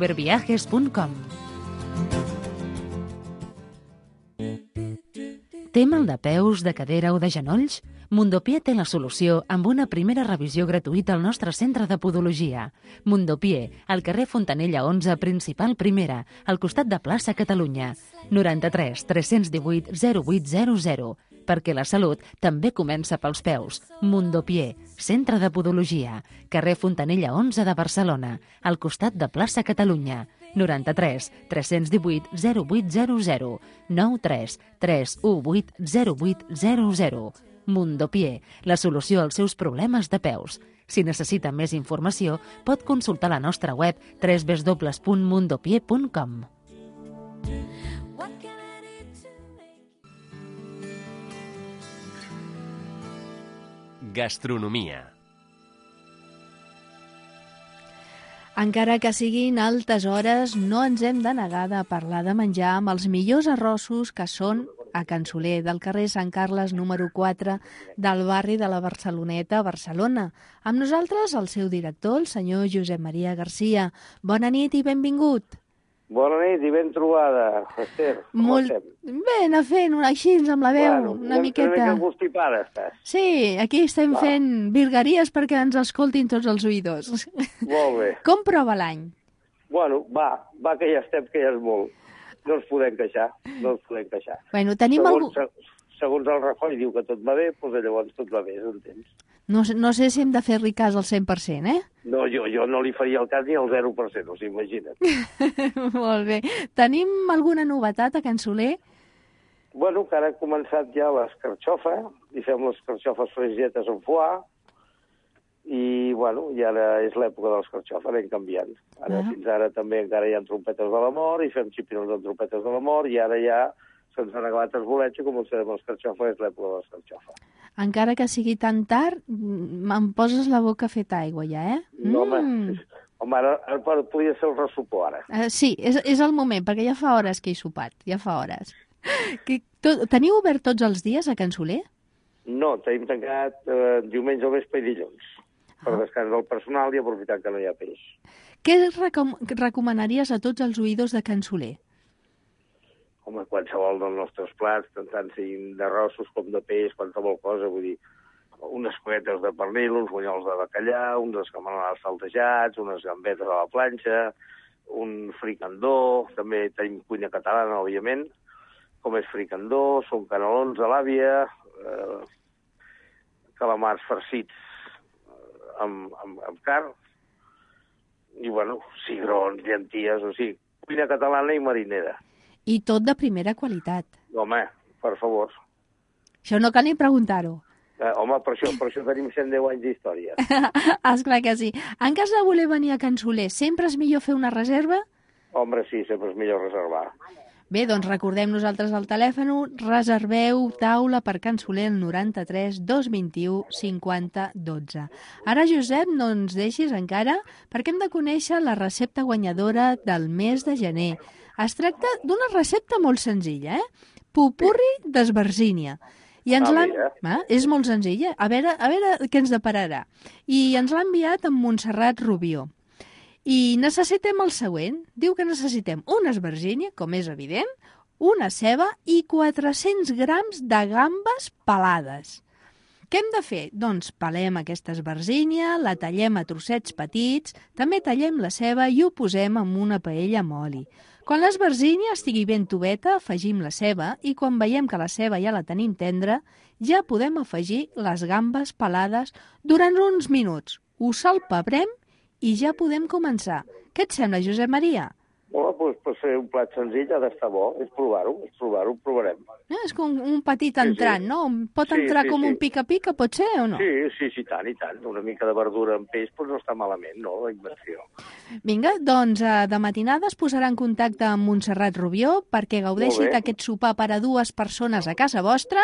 discoverviajes.com. Té mal de peus, de cadera o de genolls? Mundopié té la solució amb una primera revisió gratuïta al nostre centre de podologia. Mundopié, al carrer Fontanella 11, principal primera, al costat de plaça Catalunya. 93 318 0800. Perquè la salut també comença pels peus. Mundopié, centre de podologia, carrer Fontanella 11 de Barcelona, al costat de plaça Catalunya. 93 318 0800. 93 318 0800. Mundopié, la solució als seus problemes de peus. Si necessita més informació, pot consultar la nostra web www.mundopié.com. Gastronomia. Encara que siguin altes hores, no ens hem de negar de parlar de menjar amb els millors arrossos que són a Can Soler, del carrer Sant Carles número 4 del barri de la Barceloneta, Barcelona. Amb nosaltres el seu director, el senyor Josep Maria Garcia. Bona nit i benvingut. Bona nit i ben trobada, Esther. Molt bé, anar fent així amb la veu, una miqueta. Una mica constipada estàs. Sí, aquí estem fent virgueries perquè ens escoltin tots els oïdors. Molt bé. Com prova l'any? Bueno, va que ja estem, que ja és molt. No ens podem queixar, Bueno, tenim segons el Rajoy diu que tot va bé, doncs llavors tot va bé, entens? No sé si hem de fer-li cas al 100%, eh? No, jo no li faria el cas ni al 0%, o sigui, imagina't. Molt bé. Tenim alguna novetat a Can Soler? Bueno, que ara ha començat ja l'escarxofa, i fem les carxofes fregetes amb foie, i, bueno, i ara és l'època de l'escarxofa, anem canviant. Fins ara també encara hi ha trompetes de l'amor, i fem xipirons amb trompetes de l'amor, i ara ja se'ns han acabat els bolets, i començarem l'escarxofa, és l'època de l'escarxofa. Encara que sigui tan tard, em poses la boca feta aigua ja, eh? No, home, ara podria ser el ressupó, ara. Sí, és el moment, perquè ja fa hores que he sopat, ja fa hores. Teniu obert tots els dies a Can Soler? No, tenim tancat diumenge al vespre i dilluns, per descans del personal i aprofitant que no hi ha peix. Què recomanaries a tots els oïdors de Can Soler? Home, qualsevol dels nostres plats, tant siguin d'arrossos com de peix, qualsevol cosa, vull dir, unes cuetes de pernil, uns bunyols de bacallà, uns escamalars saltejats, unes gambetes a la planxa, un fricandó, també tenim cuina catalana, òbviament, com és fricandó, són canelons de l'àvia, calamars farcits amb carn, i, bueno, cigrons, llenties, o sigui, cuina catalana i marinera. I tot de primera qualitat. Home, per favor. Això no cal ni preguntar-ho. Home, per això tenim 110 anys d'història. Esclar que sí. En cas de voler venir a Can Soler, sempre és millor fer una reserva? Home, sí, sempre és millor reservar. Bé, doncs recordem nosaltres el telèfon, reserveu taula per Can Soler al 93 221 50 12. Ara, Josep, no ens deixis encara, perquè hem de conèixer la recepta guanyadora del mes de gener. Es tracta d'una recepta molt senzilla, pupurri d'esbarzínia. I ens és molt senzilla. A veure què ens depararà. I ens l'ha enviat en Montserrat Rubió. I necessitem el següent. Diu que necessitem una esbarzínia, com és evident, una ceba i 400 grams de gambes pelades. Què hem de fer? Doncs pelem aquesta esbarzínia, la tallem a trossets petits, també tallem la ceba i ho posem en una paella amb oli. Quan l'esbarzínia estigui ben toveta, afegim la ceba i quan veiem que la ceba ja la tenim tendra, ja podem afegir les gambes pelades durant uns minuts. Ho salpebrem i ja podem començar. Què et sembla, Josep Maria? Home, doncs pot ser un plat senzill, ha d'estar bo, és provar-ho, provarem. És com un petit entrant, no? Pot entrar com un pica-pica, pot ser o no? Sí, tant, i tant. Una mica de verdura amb peix doncs no està malament, no, la invenció. Vinga, doncs de matinada es posarà en contacte amb Montserrat Rubió perquè gaudeixi d'aquest sopar per a 2 persones a casa vostra.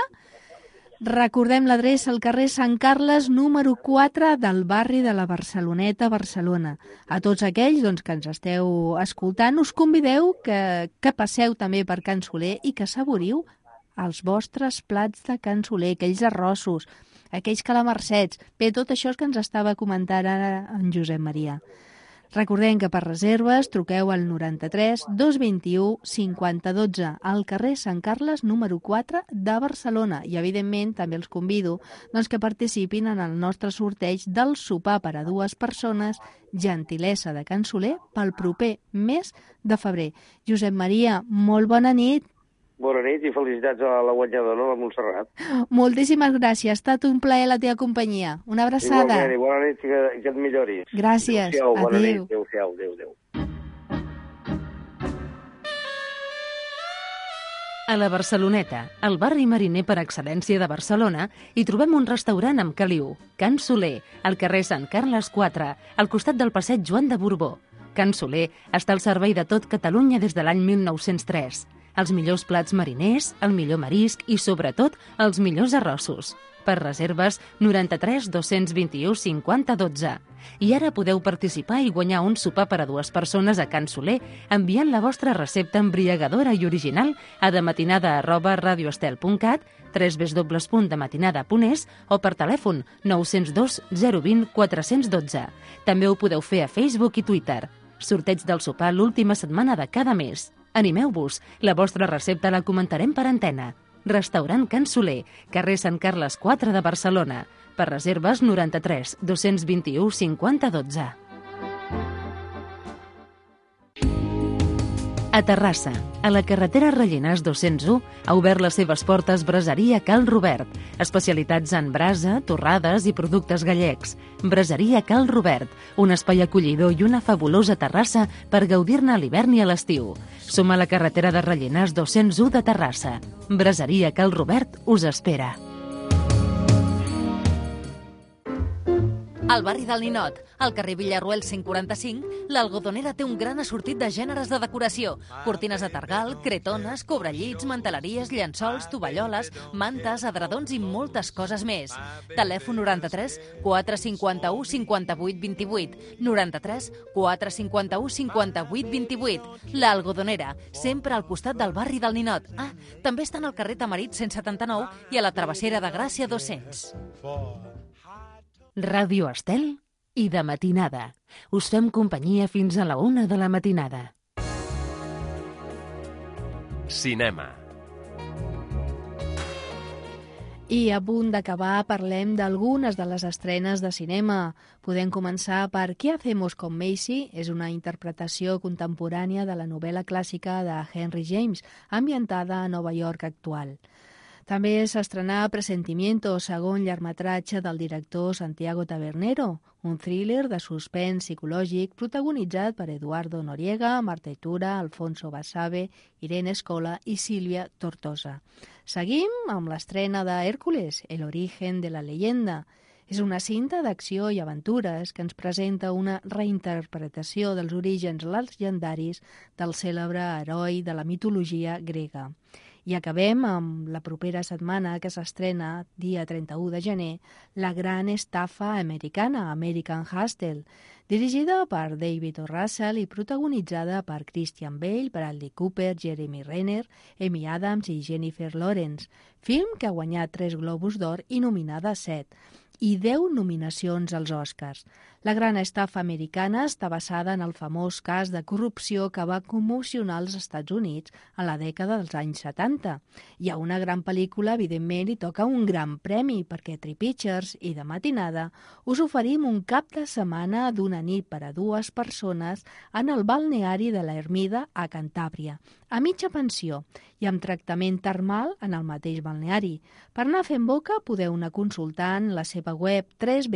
Recordem l'adreça al carrer Sant Carles número 4 del barri de la Barceloneta, Barcelona. A tots aquells que ens esteu escoltant, us convideu que passeu també per Can Soler i que saboriu els vostres plats de Can Soler, aquells arrossos, aquells calamarsets. Bé, tot això és que ens estava comentant ara en Josep Maria. Recordem que per reserves truqueu al 93 221 5012 al carrer Sant Carles número 4 de Barcelona i, evidentment, també els convido que participin en el nostre sorteig del sopar per a 2 persones, gentilesa de Can Soler, pel proper mes de febrer. Josep Maria, molt bona nit. Bona nit i felicitats a la guanyadora, la Montserrat. Moltíssimes gràcies, ha estat un plaer la teva companyia. Una abraçada. Igualment, bona nit i que et milloris. Gràcies, adéu. Bona adéu. nit, adéu-siau, adéu. A la Barceloneta, el barri mariner per excel·lència de Barcelona, hi trobem un restaurant amb caliu, Can Soler, al carrer Sant Carles 4, al costat del passeig Joan de Borbó. Can Soler està al servei de tot Catalunya des de l'any 1903. Els millors plats mariners, el millor marisc i, sobretot, els millors arrossos. Per reserves, 93 221 50 12. I ara podeu participar i guanyar un sopar per a 2 persones a Can Soler enviant la vostra recepta embriagadora i original a dematinada@radioestel.cat, www.dematinada.es o per telèfon 902 020 412. També ho podeu fer a Facebook i Twitter. Sorteig del sopar l'última setmana de cada mes. Animeu-vos, la vostra recepta la comentarem per antena. Restaurant Can Soler, carrer Sant Carles 4 de Barcelona. Per reserves 93 221 50 12. A Terrassa, a la carretera Rellinars 201, ha obert les seves portes Braseria Cal Robert, especialitats en brasa, torrades i productes gallecs. Braseria Cal Robert, un espai acollidor i una fabulosa terrassa per gaudir-ne a l'hivern i a l'estiu. Som a la carretera de Rellinars 201 de Terrassa. Braseria Cal Robert us espera. Al barri del Ninot, al carrer Villarruel 145, l'Algodonera té un gran assortit de gèneres de decoració. Cortines de targal, cretones, cobrellits, manteleries, llençols, tovalloles, mantes, adredons i moltes coses més. Telèfon 93 451 58 28. 93 451 58 28. L'Algodonera, sempre al costat del barri del Ninot. Ah, també estan al carrer Tamarit 179 i a la Travessera de Gràcia 200. Ràdio Estel i de matinada. Us fem companyia fins a la 1 de la matinada. Cinema. I a punt d'acabar parlem d'algunes de les estrenes de cinema. Podem començar per Què hacemos con Maisie? És una interpretació contemporània de la novel·la clàssica de Henry James, ambientada a Nova York actual. També s'estrenà Presentimiento, segon llargmetratge del director Santiago Tabernero, un thriller de suspens psicològic protagonitzat per Eduardo Noriega, Marta Itura, Alfonso Basabe, Irene Escola i Sílvia Tortosa. Seguim amb l'estrena de Hércules, El origen de la leyenda. És una cinta d'acció i aventures que ens presenta una reinterpretació dels orígens llegendaris del cèlebre heroi de la mitologia grega. I acabem amb la propera setmana que s'estrena, dia 31 de gener, La gran estafa americana, American Hustle, dirigida per David O. Russell i protagonitzada per Christian Bale, Bradley Cooper, Jeremy Renner, Amy Adams i Jennifer Lawrence. Film que ha guanyat 3 Globus d'Or i nominada a 7, i 10 nominacions als Oscars. La gran estafa americana està basada en el famós cas de corrupció que va commocionar els Estats Units a la dècada dels anys 70. Hi ha una gran pel·lícula, evidentment, i toca un gran premi, perquè Three Pictures i de matinada us oferim un cap de setmana d'una nit per a 2 persones en el balneari de la Ermida a Cantàbria, a mitja pensió i amb tractament termal en el mateix balneari. Per anar fent boca podeu anar consultant la seva web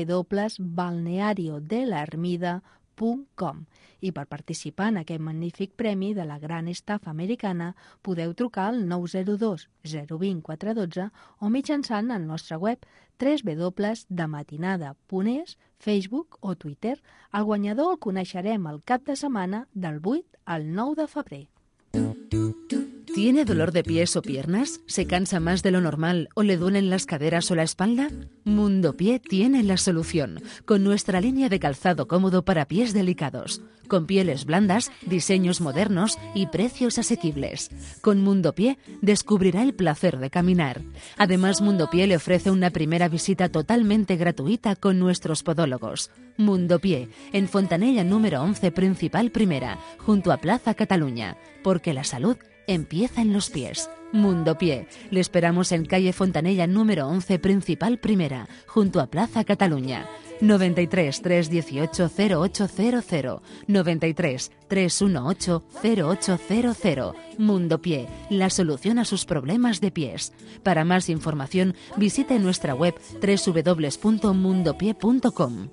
www.balneariodelaermida.com i per participar en aquest magnífic premi de la gran estafa americana podeu trucar al 902 020 412 o mitjançant el nostre web www.dematinada.es, Facebook o Twitter. El guanyador el coneixerem el cap de setmana del 8 al 9 de febrer. ¿Tiene dolor de pies o piernas? ¿Se cansa más de lo normal o le duelen las caderas o la espalda? Mundo Pie tiene la solución, con nuestra línea de calzado cómodo para pies delicados, con pieles blandas, diseños modernos y precios asequibles. Con Mundo Pie descubrirá el placer de caminar. Además, Mundo Pie le ofrece una primera visita totalmente gratuita con nuestros podólogos. Mundo Pie, en Fontanella número 11, Principal Primera, junto a Plaza Cataluña, porque la salud empieza en los pies. Mundo Pie. Le esperamos en calle Fontanella número 11, Principal Primera, junto a Plaza Cataluña. 93 318 0800 93 318 0800. Mundo Pie, la solución a sus problemas de pies. Para más información, visite nuestra web www.mundopie.com.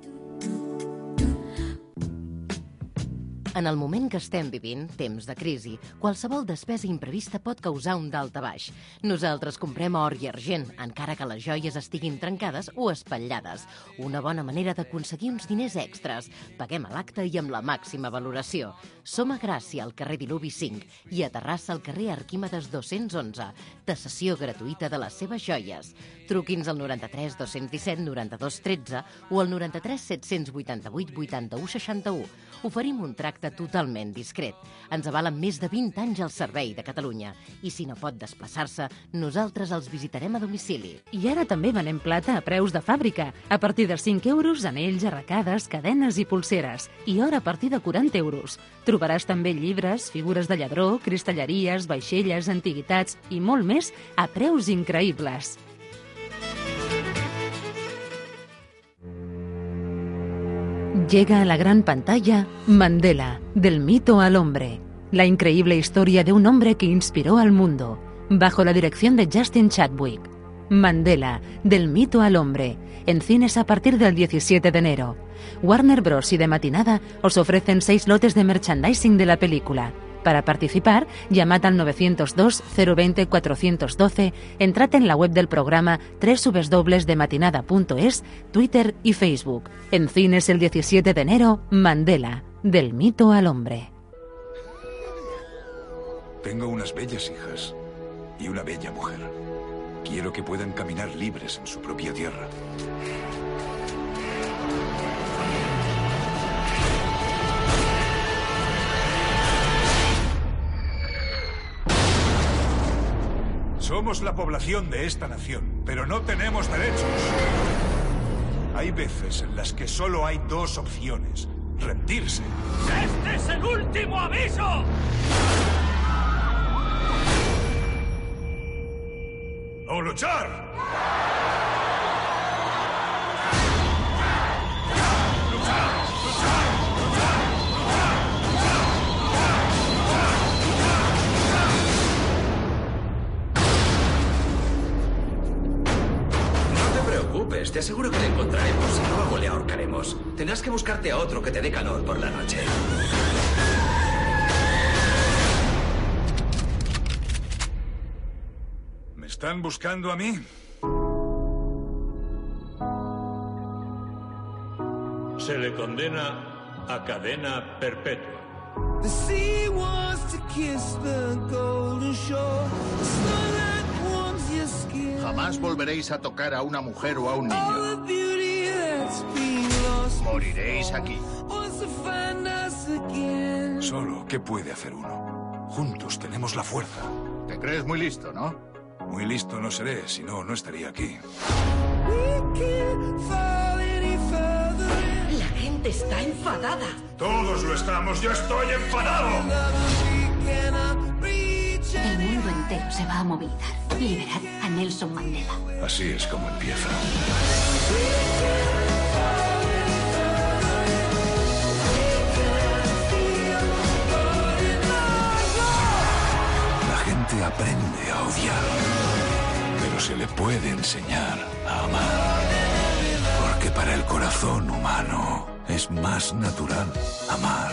En el moment que estem vivint, temps de crisi, qualsevol despesa imprevista pot causar un daltabaix. Nosaltres comprem or i argent, encara que les joies estiguin trencades o espatllades. Una bona manera d'aconseguir uns diners extras. Paguem a l'acte i amb la màxima valoració. Som a Gràcia, al carrer Diluvi 5, i a Terrassa, al carrer Arquímedes 211. Tasació gratuïta de les seves joies. Truqui'ns al 93 217 92 13 o al 93 788 81 61. Oferim un tracte totalment discret. Ens avalen més de 20 anys al servei de Catalunya. I si no pot desplaçar-se, nosaltres els visitarem a domicili. I ara també venem plata a preus de fàbrica. A partir de 5 euros, anells, arracades, cadenes i pulseres. I or a partir de 40 euros. Trobaràs també llibres, figures de lladró, cristalleries, vaixelles, antiguitats i molt més a preus increïbles. Llega a la gran pantalla Mandela, del mito al hombre. La increíble historia de un hombre que inspiró al mundo, bajo la dirección de Justin Chadwick. Mandela, del mito al hombre, en cines a partir del 17 de enero. Warner Bros. Y de Matinada os ofrecen 6 lotes de merchandising de la película. Para participar, llamad al 902 020 412, entrad en la web del programa www.dematinada.es, Twitter y Facebook. En cines el 17 de enero, Mandela, del mito al hombre. Tengo unas bellas hijas y una bella mujer. Quiero que puedan caminar libres en su propia tierra. Somos la población de esta nación, pero no tenemos derechos. Hay veces en las que solo hay 2 opciones: rendirse. ¡Este es el último aviso! ¡O luchar! Te aseguro que le encontraremos y luego le ahorcaremos. Tendrás que buscarte a otro que te dé calor por la noche. ¿Me están buscando a mí? Se le condena a cadena perpetua. The sea wants to kiss the golden shore. The starlight warms your skin. Jamás volveréis a tocar a una mujer o a un niño. Moriréis aquí. Solo, ¿qué puede hacer uno? Juntos tenemos la fuerza. Te crees muy listo, ¿no? Muy listo no seré, si no, no estaría aquí. La gente está enfadada. Todos lo estamos, yo estoy enfadado. El mundo entero se va a movilizar. Liberad a Nelson Mandela. Así es como empieza. La gente aprende a odiar, pero se le puede enseñar a amar. Porque para el corazón humano es más natural amar.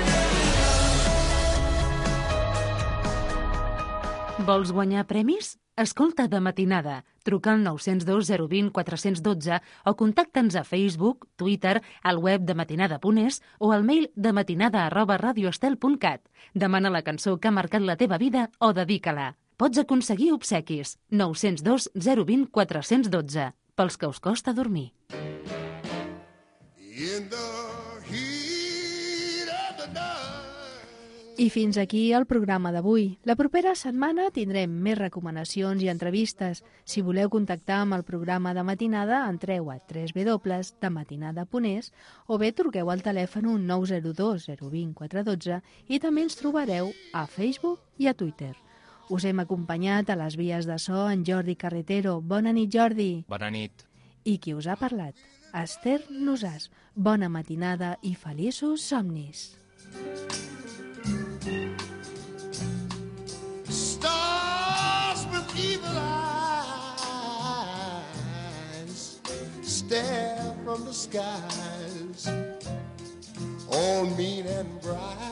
Vols guanyar premis? Escolta de matinada. Truca al 902 020 412 o contacta'ns a Facebook, Twitter, al web de matinada.es o al mail dematinada@radioestel.cat. Demana la cançó que ha marcat la teva vida o dedica-la. Pots aconseguir obsequis. 902 020 412. Pels que us costa dormir. I fins aquí el programa d'avui. La propera setmana tindrem més recomanacions i entrevistes. Si voleu contactar amb el programa de matinada, entreu a www.dematinada.es o bé truqueu al telèfon 902 020 412 i també ens trobareu a Facebook i a Twitter. Us hem acompanyat a les vies de so en Jordi Carretero. Bona nit, Jordi. Bona nit. I qui us ha parlat? Esther Nosàs. Bona matinada i feliços somnis. Stars with evil eyes stare from the skies, all mean and bright.